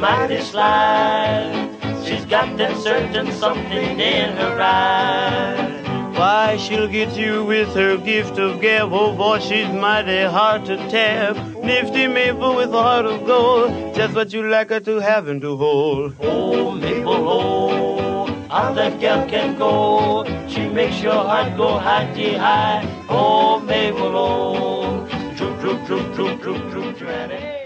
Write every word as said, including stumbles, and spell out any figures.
mighty sly. She's got that certain something in her eye. Why, she'll get you with her gift of gab. Oh boy, she's mighty hard to tap. Nifty Mabel with a heart of gold, just what you like her to have and to hold. Oh, Mabel, oh, how that gal can go. She makes your heart go high-de-high. Oh, Mabel, oh, droop, droop, droop, droop, droop, droop, droop, droop.